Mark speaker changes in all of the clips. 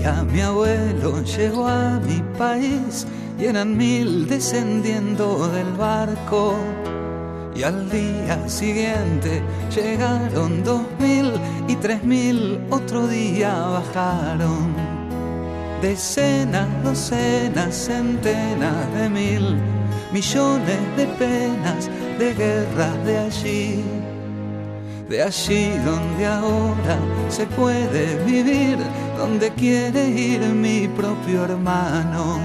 Speaker 1: día mi abuelo llegó a mi país y eran 1000 descendiendo del barco. Y al día siguiente llegaron 2000 y 3000 otro día bajaron. Decenas, docenas, centenas de mil, millones de penas, de guerras de allí donde ahora se puede vivir, donde quiere ir mi propio hermano.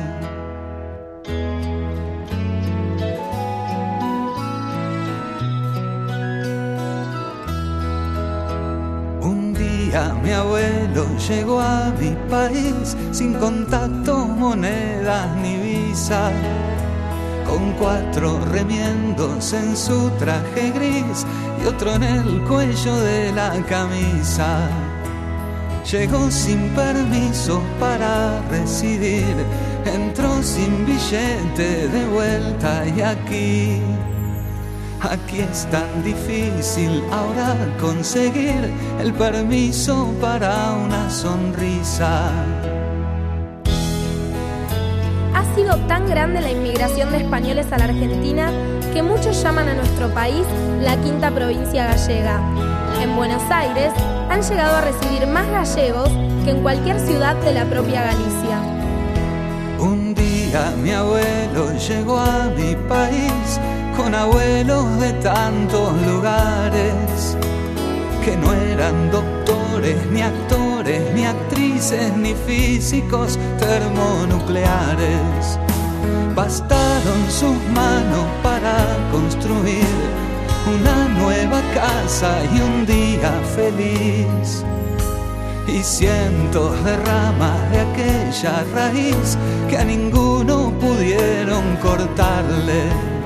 Speaker 1: Un día mi abuelo llegó a mi país sin contactos, monedas ni visa, con 4 remiendos en su traje gris y otro en el cuello de la camisa. Llegó sin permiso para residir, entró sin billete de vuelta y aquí es tan difícil ahora conseguir el permiso para una sonrisa.
Speaker 2: Ha sido tan grande la inmigración de españoles a la Argentina que muchos llaman a nuestro país la quinta provincia gallega. En Buenos Aires han llegado a recibir más gallegos que en cualquier ciudad de la propia Galicia.
Speaker 1: Un día mi abuelo llegó a mi país con abuelos de tantos lugares que no eran doctores, ni actores, ni actrices, ni físicos termonucleares. Bastaron sus manos para construir una nueva casa y un día feliz. Y cientos de ramas de aquella raíz que a ninguno pudieron cortarle.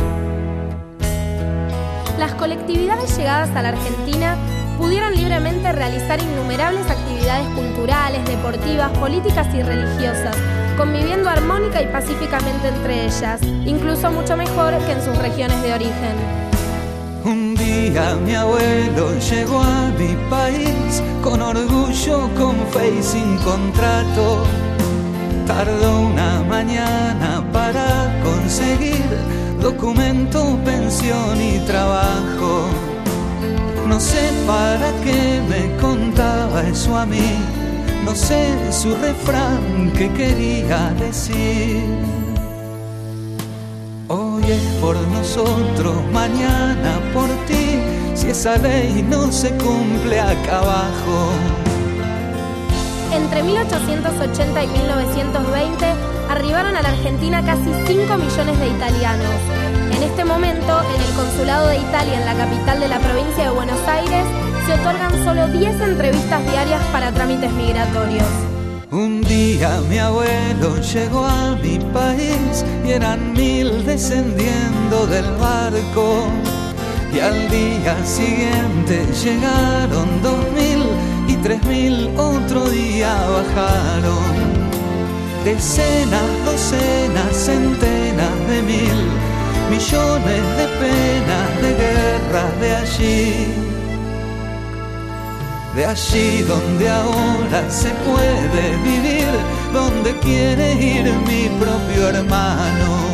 Speaker 2: Las colectividades llegadas a la Argentina pudieron libremente realizar innumerables actividades culturales, deportivas, políticas y religiosas, conviviendo armónica y pacíficamente entre ellas, incluso mucho mejor que en sus regiones de origen.
Speaker 1: Un día mi abuelo llegó a mi país con orgullo, con fe y sin contrato. Tardó una mañana para conseguir documento, pensión y trabajo. No sé para qué me contaba eso a mí, no sé su refrán que quería decir. Hoy es por nosotros, mañana por ti, si esa ley no se cumple acá abajo.
Speaker 2: Entre 1880 y 1920 arribaron a la Argentina casi 5 millones de italianos. En este momento, en el Consulado de Italia en la capital de la provincia de Buenos Aires, se otorgan solo 10 entrevistas diarias para trámites migratorios.
Speaker 1: Un día mi abuelo llegó a mi país y eran 1000 descendiendo del barco. Y al día siguiente llegaron 2000 y 3000 otro día bajaron. Decenas, docenas, centenas de mil, millones de penas, de guerras de allí donde ahora se puede vivir, donde quiere ir mi propio hermano.